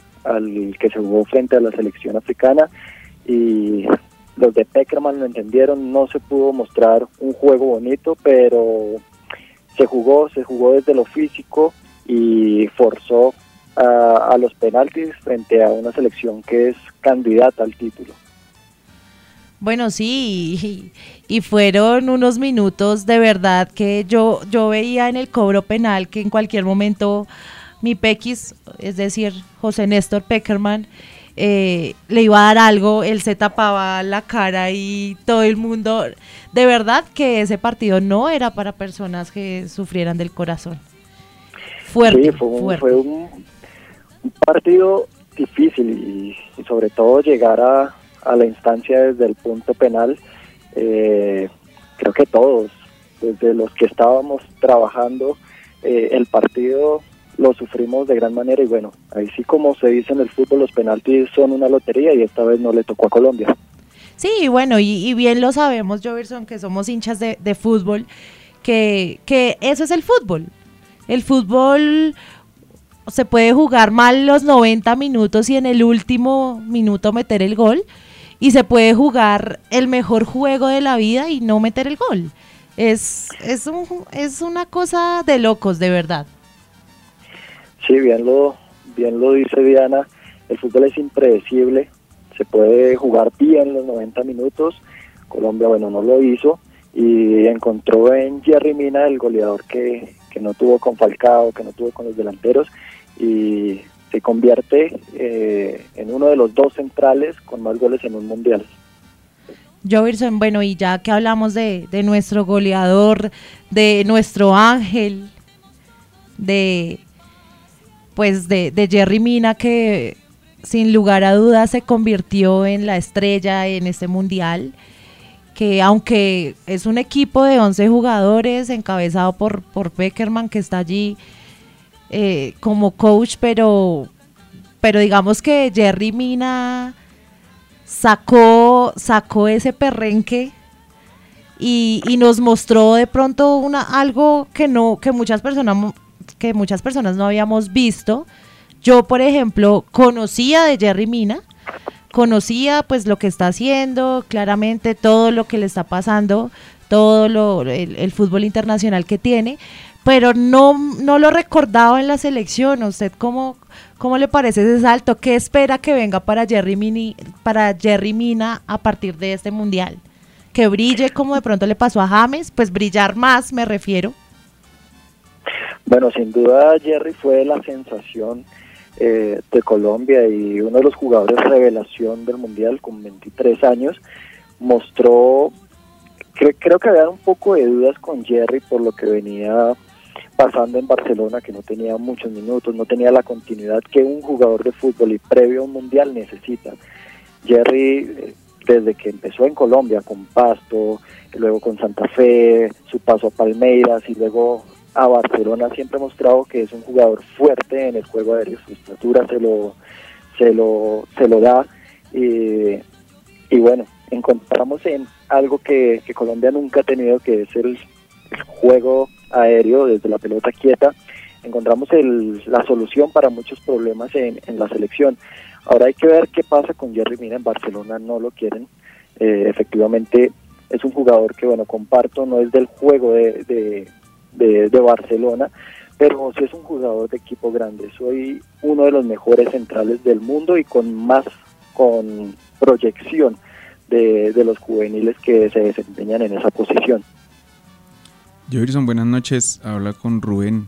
al que se jugó frente a la selección africana, y los de Peckerman lo entendieron. No se pudo mostrar un juego bonito, pero se jugó desde lo físico y forzó a los penaltis frente a una selección que es candidata al título. Bueno, sí, y fueron unos minutos de verdad que yo veía en el cobro penal que en cualquier momento mi Pequis, es decir, José Néstor Peckerman, le iba a dar algo. Él se tapaba la cara y todo el mundo, de verdad que ese partido no era para personas que sufrieran del corazón. Fuerte, sí, fue un partido difícil y sobre todo llegar a la instancia desde el punto penal. Creo que todos, desde los que estábamos trabajando el partido, lo sufrimos de gran manera, y bueno, ahí sí, como se dice en el fútbol, los penaltis son una lotería y esta vez no le tocó a Colombia. Sí, bueno, y bien lo sabemos, Jovirson, que somos hinchas de fútbol, que eso es el fútbol. El fútbol se puede jugar mal los 90 minutos y en el último minuto meter el gol, y se puede jugar el mejor juego de la vida y no meter el gol. Es una cosa de locos, de verdad. Sí, bien lo dice Diana, el fútbol es impredecible, se puede jugar bien los 90 minutos, Colombia, bueno, no lo hizo, y encontró en Jerry Mina el goleador que no tuvo con Falcao, que no tuvo con los delanteros, y se convierte en uno de los 2 centrales con más goles en un mundial. Jovirson, bueno, y ya que hablamos de nuestro goleador, de nuestro ángel, de Yerry Mina, que sin lugar a dudas se convirtió en la estrella en este mundial, que aunque es un equipo de 11 jugadores encabezado por Pekerman, que está allí como coach, pero digamos que Yerry Mina sacó ese perrenque y nos mostró de pronto algo que muchas personas no habíamos visto. Yo, por ejemplo, conocía de Yerry Mina, conocía pues lo que está haciendo, claramente todo lo que le está pasando, todo el fútbol internacional que tiene, pero no lo recordaba en la selección. ¿A usted cómo le parece ese salto? ¿Qué espera que venga para Yerry Mina a partir de este mundial? ¿Que brille como de pronto le pasó a James? Pues brillar más, me refiero. Bueno, sin duda Yerry fue la sensación de Colombia y uno de los jugadores revelación del mundial con 23 años. Mostró, creo que había un poco de dudas con Yerry por lo que venía pasando en Barcelona, que no tenía muchos minutos, no tenía la continuidad que un jugador de fútbol y previo a un mundial necesita. Yerry, desde que empezó en Colombia con Pasto, luego con Santa Fe, su paso a Palmeiras y luego a Barcelona, siempre ha mostrado que es un jugador fuerte en el juego aéreo. Su estatura se lo da, y bueno, encontramos en algo que Colombia nunca ha tenido, que es el juego aéreo desde la pelota quieta. Encontramos la solución para muchos problemas en la selección. Ahora hay que ver qué pasa con Yerry Mina. En Barcelona no lo quieren. Efectivamente es un jugador que, bueno, comparto, no es del juego de Barcelona, pero sí es un jugador de equipo grande. Soy uno de los mejores centrales del mundo y con proyección de los juveniles que se desempeñan en esa posición. Jovirson, buenas noches, habla con Rubén.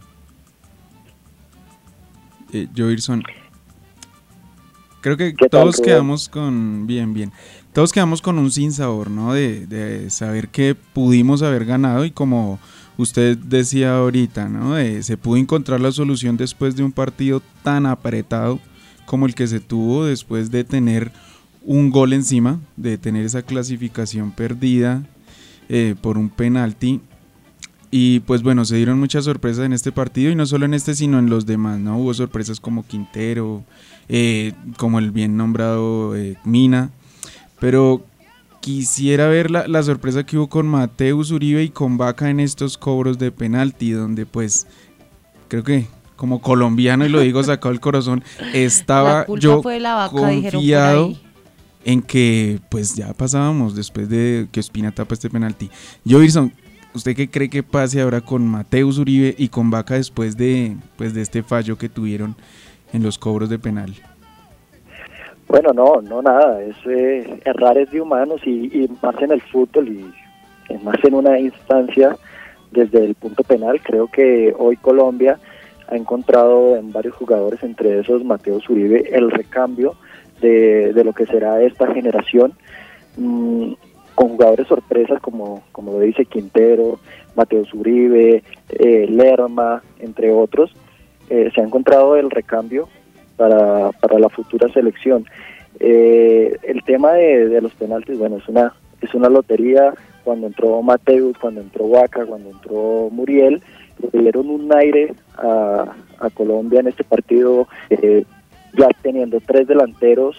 Jovirson, creo que todos quedamos con todos quedamos con un sinsabor, ¿no? De saber que pudimos haber ganado, y como usted decía ahorita, ¿no? Se pudo encontrar la solución después de un partido tan apretado como el que se tuvo, después de tener un gol encima, de tener esa clasificación perdida por un penalti. Y pues bueno, se dieron muchas sorpresas en este partido, y no solo en este sino en los demás, ¿no? Hubo sorpresas como Quintero, como el bien nombrado Mina, pero quisiera ver la sorpresa que hubo con Mateus Uribe y con Vaca en estos cobros de penalti, donde pues creo que como colombiano, y lo digo sacado del corazón, estaba yo confiado en que pues ya pasábamos después de que Ospina tapa este penalti. Jovirson, ¿usted qué cree que pase ahora con Mateus Uribe y con Vaca después de este fallo que tuvieron en los cobros de penal? Bueno, no nada, errar es de humanos, y más en el fútbol, y más en una instancia desde el punto penal. Creo que hoy Colombia ha encontrado en varios jugadores, entre esos Mateus Uribe, el recambio de lo que será esta generación, con jugadores sorpresas como lo dice Quintero, Mateus Uribe, Lerma, entre otros. Se ha encontrado el recambio para la futura selección. El tema de los penaltis, bueno, es una lotería. Cuando entró Mateus, cuando entró Vaca, cuando entró Muriel, le dieron un aire a Colombia en este partido, ya teniendo 3 delanteros,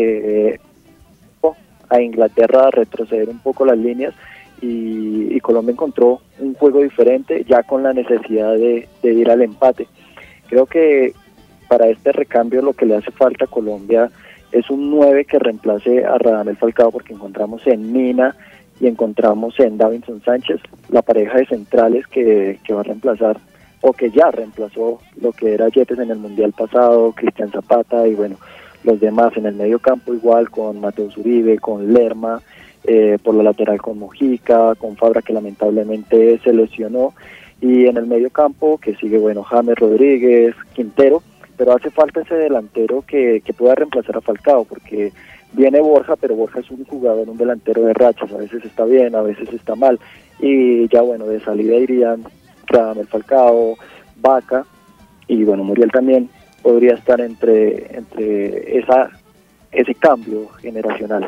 a Inglaterra a retroceder un poco las líneas, y Colombia encontró un juego diferente, ya con la necesidad de ir al empate. Creo que para este recambio lo que le hace falta a Colombia es un 9 que reemplace a Radamel Falcao, porque encontramos en Mina y encontramos en Davinson Sánchez la pareja de centrales que va a reemplazar, o que ya reemplazó lo que era Yepes en el mundial pasado, Cristian Zapata, y bueno, los demás en el medio campo igual, con Mateus Uribe, con Lerma, por la lateral con Mojica, con Fabra, que lamentablemente se lesionó, y en el medio campo que sigue, bueno, James Rodríguez, Quintero, pero hace falta ese delantero que pueda reemplazar a Falcao, porque viene Borja, pero Borja es un jugador, un delantero de rachas, a veces está bien, a veces está mal, y ya bueno, de salida irían Radamel Falcao, Vaca, y bueno, Muriel también podría estar entre ese cambio generacional.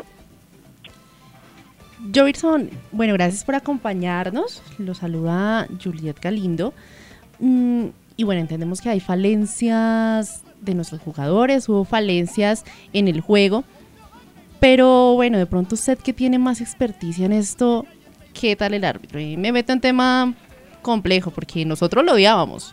Jovirson, bueno, gracias por acompañarnos. Lo saluda Juliet Galindo. Y bueno, entendemos que hay falencias de nuestros jugadores, hubo falencias en el juego, pero bueno, de pronto usted que tiene más experticia en esto, ¿qué tal el árbitro? Y me meto en tema complejo, porque nosotros lo odiábamos.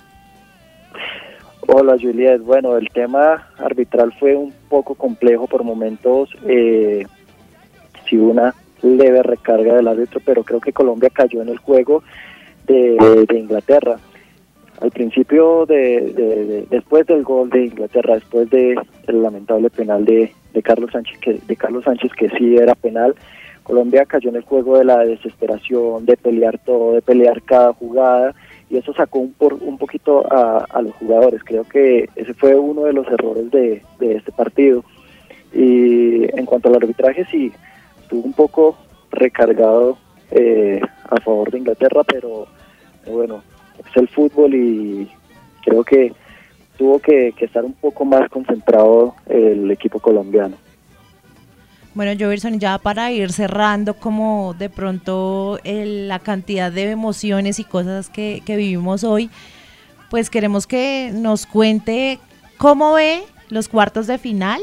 Hola Juliet, bueno, el tema arbitral fue un poco complejo por momentos, sí una leve recarga del árbitro, pero creo que Colombia cayó en el juego de Inglaterra. Al principio, después del gol de Inglaterra, después del lamentable penal de Carlos Sánchez, que sí era penal, Colombia cayó en el juego de la desesperación, de pelear todo, de pelear cada jugada, y eso sacó un poquito a los jugadores. Creo que ese fue uno de los errores de este partido. Y en cuanto al arbitraje, sí, estuvo un poco recargado a favor de Inglaterra, pero bueno, es el fútbol y creo que tuvo que estar un poco más concentrado el equipo colombiano. Bueno, Jovirson, ya para ir cerrando, como de pronto la cantidad de emociones y cosas que vivimos hoy, pues queremos que nos cuente cómo ve los cuartos de final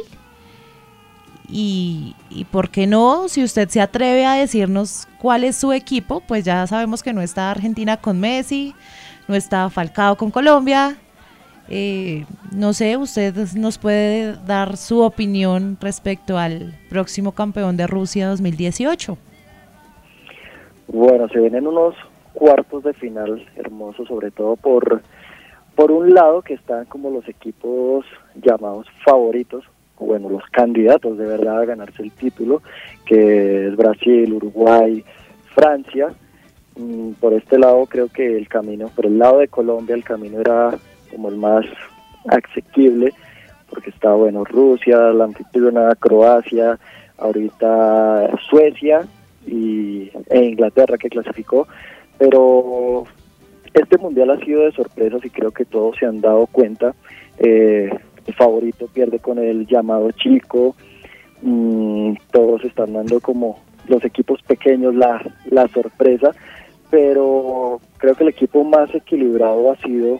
y por qué no, si usted se atreve a decirnos cuál es su equipo, pues ya sabemos que no está Argentina con Messi, no está Falcao con Colombia. No sé, usted nos puede dar su opinión respecto al próximo campeón de Rusia 2018. Bueno, se vienen unos cuartos de final hermosos, sobre todo por un lado que están como los equipos llamados favoritos, bueno, los candidatos de verdad a ganarse el título, que es Brasil, Uruguay, Francia. Por este lado creo que el camino, por el lado de Colombia, el camino era como el más asequible, porque está, bueno, Rusia, la anfitriona, Croacia, ahorita Suecia e Inglaterra que clasificó, pero este mundial ha sido de sorpresas y creo que todos se han dado cuenta. El favorito pierde con el llamado chico, todos están dando como los equipos pequeños la sorpresa, pero creo que el equipo más equilibrado ha sido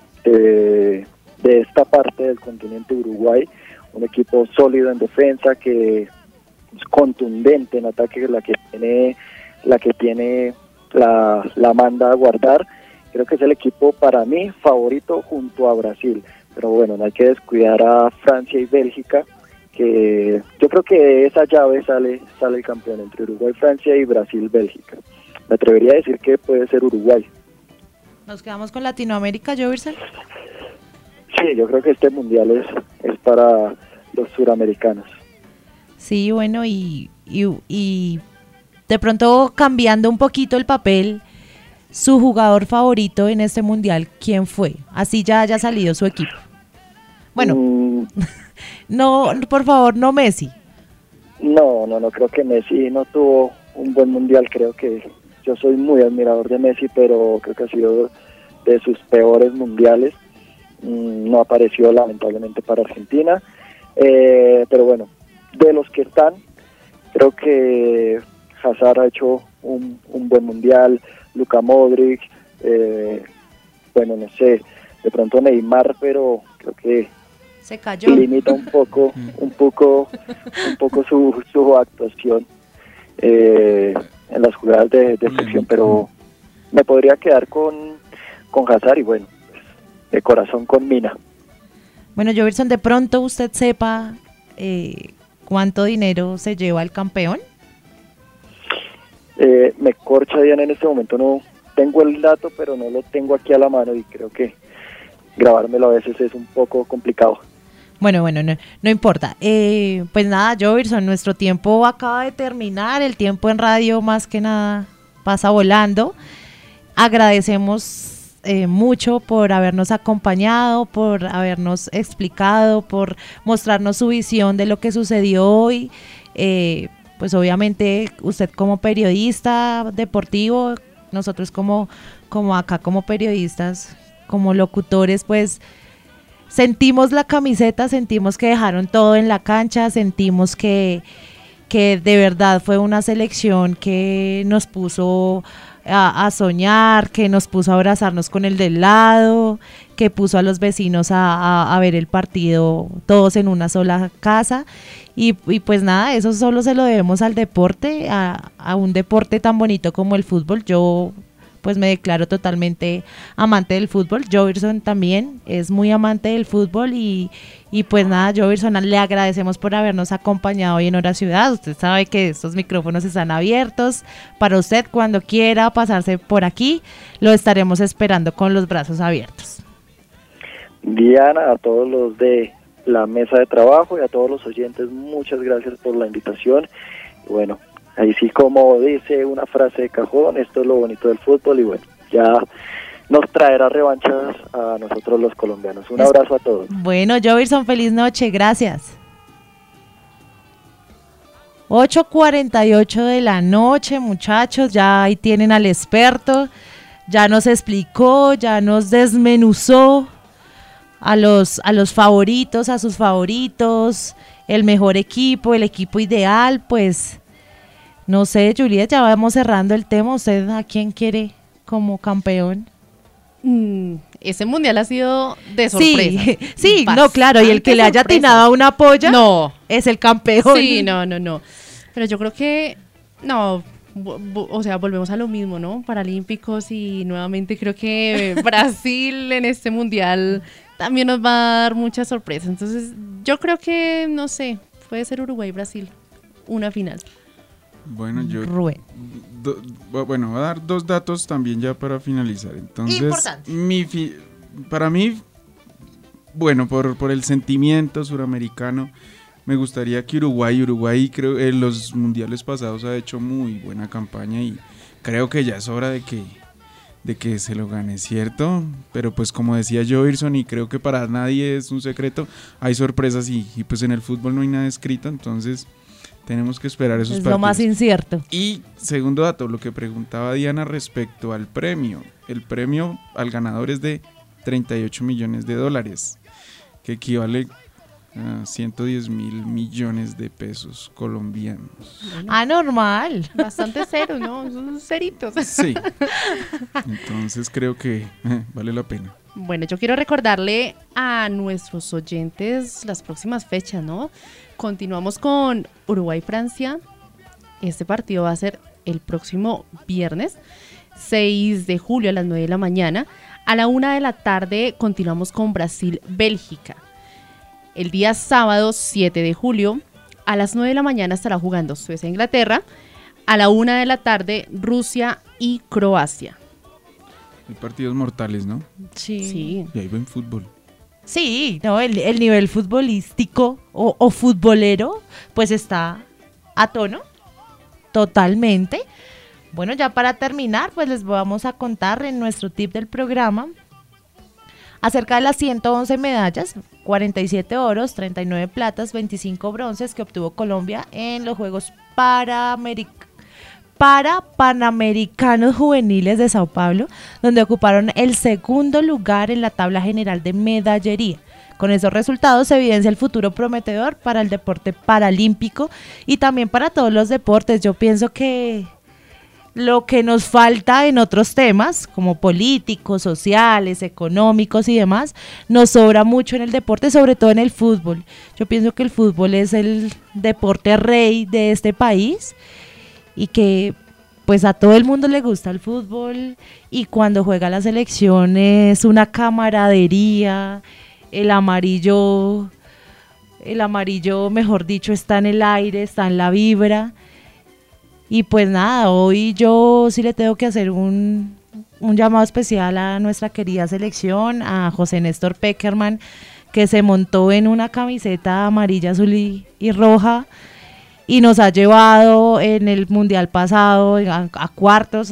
de esta parte del continente Uruguay, un equipo sólido en defensa, que es contundente en ataque, la que tiene la manda a guardar. Creo que es el equipo para mí favorito junto a Brasil, pero bueno, no hay que descuidar a Francia y Bélgica, que yo creo que de esa llave sale el campeón entre Uruguay, Francia y Brasil, Bélgica. Me atrevería a decir que puede ser Uruguay. ¿Nos quedamos con Latinoamérica, Jovirson? Sí, yo creo que este mundial es para los suramericanos. Sí, bueno, y de pronto cambiando un poquito el papel, su jugador favorito en este mundial, ¿quién fue? Así ya haya salido su equipo. Bueno, no, por favor, no Messi. No, creo que Messi no tuvo un buen mundial. Creo que yo soy muy admirador de Messi, pero creo que ha sido de sus peores mundiales. No apareció lamentablemente para Argentina, pero bueno, de los que están, creo que Hazard ha hecho un buen mundial, Luka Modric, bueno, no sé, de pronto Neymar, pero creo que se cayó, limita un poco su actuación en las jugadas de sección, pero me podría quedar con Hazard y bueno, de corazón con Mina. Bueno, Jovirson, de pronto usted sepa cuánto dinero se lleva el campeón. Me corcha, Diana, en este momento no tengo el dato, pero no lo tengo aquí a la mano y creo que grabármelo a veces es un poco complicado. Bueno, no importa. Pues nada, Jovirson, nuestro tiempo acaba de terminar. El tiempo en radio más que nada pasa volando. Agradecemos mucho por habernos acompañado, por habernos explicado, por mostrarnos su visión de lo que sucedió hoy. Pues obviamente usted como periodista deportivo, nosotros como acá como periodistas, como locutores, pues sentimos la camiseta, sentimos que dejaron todo en la cancha, sentimos que de verdad fue una selección que nos puso a soñar, que nos puso a abrazarnos con el del lado, que puso a los vecinos a ver el partido todos en una sola casa y pues nada, eso solo se lo debemos al deporte, a un deporte tan bonito como el fútbol. Yo pues me declaro totalmente amante del fútbol. Joverson también es muy amante del fútbol y pues nada, Joverson, le agradecemos por habernos acompañado hoy en Hora Ciudad. Usted sabe que estos micrófonos están abiertos para usted cuando quiera pasarse por aquí, lo estaremos esperando con los brazos abiertos. Diana, a todos los de la mesa de trabajo y a todos los oyentes, muchas gracias por la invitación. Bueno, ahí sí, como dice una frase de cajón, esto es lo bonito del fútbol y bueno, ya nos traerá revanchas a nosotros los colombianos. Un abrazo a todos. Bueno, Joverson, feliz noche, gracias. 8:48 de la noche, muchachos, ya ahí tienen al experto, ya nos explicó, ya nos desmenuzó a los favoritos, a sus favoritos, el mejor equipo, el equipo ideal, pues no sé, Juliet, ya vamos cerrando el tema. ¿Usted a quién quiere como campeón? Ese mundial ha sido de sorpresa. Sí, no, claro, y el que le haya atinado a una polla es el campeón. Sí, no. Pero yo creo que, o sea, volvemos a lo mismo, ¿no? Paralímpicos y nuevamente creo que Brasil en este mundial también nos va a dar muchas sorpresas. Entonces, yo creo que, no sé, puede ser Uruguay-Brasil, una final. Bueno, yo Rubén. Voy a dar dos datos también ya para finalizar. Entonces, importante. Para mí, bueno, por el sentimiento suramericano, me gustaría que Uruguay creo en los mundiales pasados ha hecho muy buena campaña y creo que ya es hora de que se lo gane, ¿cierto? Pero pues como decía Joverson, y creo que para nadie es un secreto, hay sorpresas y pues en el fútbol no hay nada escrito, entonces tenemos que esperar esos partidos. Es lo más incierto. Y segundo dato, lo que preguntaba Diana respecto al premio. El premio al ganador es de $38 millones, que equivale a 110 mil millones de pesos colombianos. Normal. Bastante cero, ¿no? Son ceritos. Sí. Entonces creo que vale la pena. Bueno, yo quiero recordarle a nuestros oyentes las próximas fechas, ¿no? Continuamos con Uruguay-Francia. Este partido va a ser el próximo viernes, 6 de julio a las 9 de la mañana. A la 1 de la tarde continuamos con Brasil-Bélgica. El día sábado, 7 de julio, a las 9 de la mañana estará jugando Suecia-Inglaterra. A la 1 de la tarde, Rusia y Croacia. Hay partidos mortales, ¿no? Sí. Y hay buen fútbol. Sí, no, el nivel futbolístico o futbolero, pues está a tono, totalmente. Bueno, ya para terminar, pues les vamos a contar en nuestro tip del programa acerca de las 111 medallas, 47 oros, 39 platas, 25 bronces que obtuvo Colombia en los Juegos Panamericanos Juveniles de Sao Paulo, donde ocuparon el segundo lugar en la tabla general de medallería. Con esos resultados se evidencia el futuro prometedor para el deporte paralímpico y también para todos los deportes. Yo pienso que lo que nos falta en otros temas, como políticos, sociales, económicos y demás, nos sobra mucho en el deporte, sobre todo en el fútbol. Yo pienso que el fútbol es el deporte rey de este país y que pues a todo el mundo le gusta el fútbol y cuando juega la selección es una camaradería, el amarillo, mejor dicho, está en el aire, está en la vibra. Y pues nada, hoy yo sí le tengo que hacer un llamado especial a nuestra querida selección, a José Néstor Peckerman, que se montó en una camiseta amarilla, azul y roja y nos ha llevado en el mundial pasado a cuartos, hasta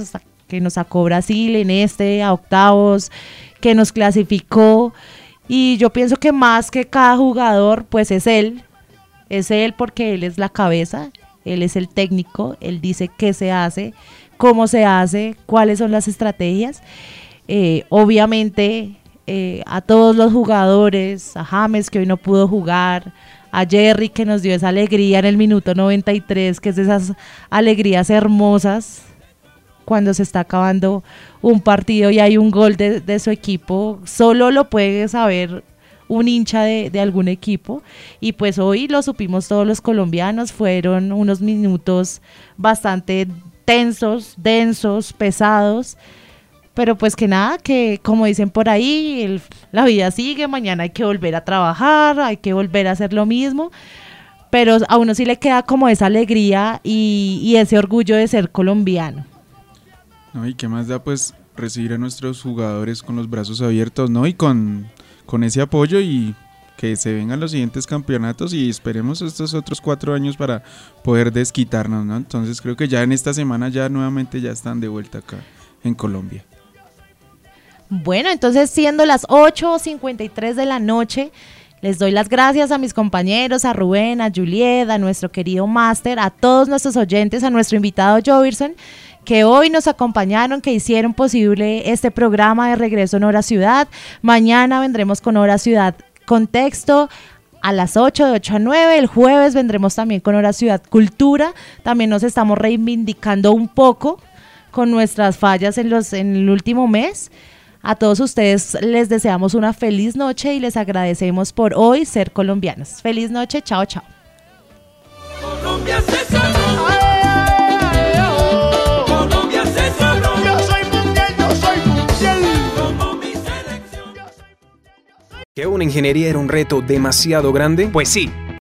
que nos sacó Brasil a octavos, que nos clasificó. Y yo pienso que más que cada jugador, pues es él porque él es la cabeza, él es el técnico, él dice qué se hace, cómo se hace, cuáles son las estrategias. Obviamente a todos los jugadores, a James que hoy no pudo jugar, a Jerry que nos dio esa alegría en el minuto 93, que es de esas alegrías hermosas cuando se está acabando un partido y hay un gol de su equipo, solo lo puede saber un hincha de algún equipo, y pues hoy lo supimos todos los colombianos. Fueron unos minutos bastante tensos, densos, pesados, pero pues que nada, que como dicen por ahí, la vida sigue, mañana hay que volver a trabajar, hay que volver a hacer lo mismo, pero a uno sí le queda como esa alegría y ese orgullo de ser colombiano. No, y qué más da pues recibir a nuestros jugadores con los brazos abiertos, ¿no? Y con ese apoyo, y que se vengan los siguientes campeonatos y esperemos estos otros 4 años para poder desquitarnos, ¿no? Entonces creo que ya en esta semana ya nuevamente ya están de vuelta acá en Colombia. Bueno, entonces siendo las 8:53 de la noche, les doy las gracias a mis compañeros, a Rubén, a Juliet, a nuestro querido máster, a todos nuestros oyentes, a nuestro invitado Joverson, que hoy nos acompañaron, que hicieron posible este programa de regreso en Hora Ciudad. Mañana vendremos con Hora Ciudad Contexto a las 8, de 8 a 9. El jueves vendremos también con Hora Ciudad Cultura. También nos estamos reivindicando un poco con nuestras fallas en el último mes. A todos ustedes les deseamos una feliz noche y les agradecemos por hoy ser colombianos. Feliz noche, chao, chao. Colombia se salvó. Colombia se salvó. Yo soy mundial. Como mi selección. ¿Que una ingeniería era un reto demasiado grande? Pues sí.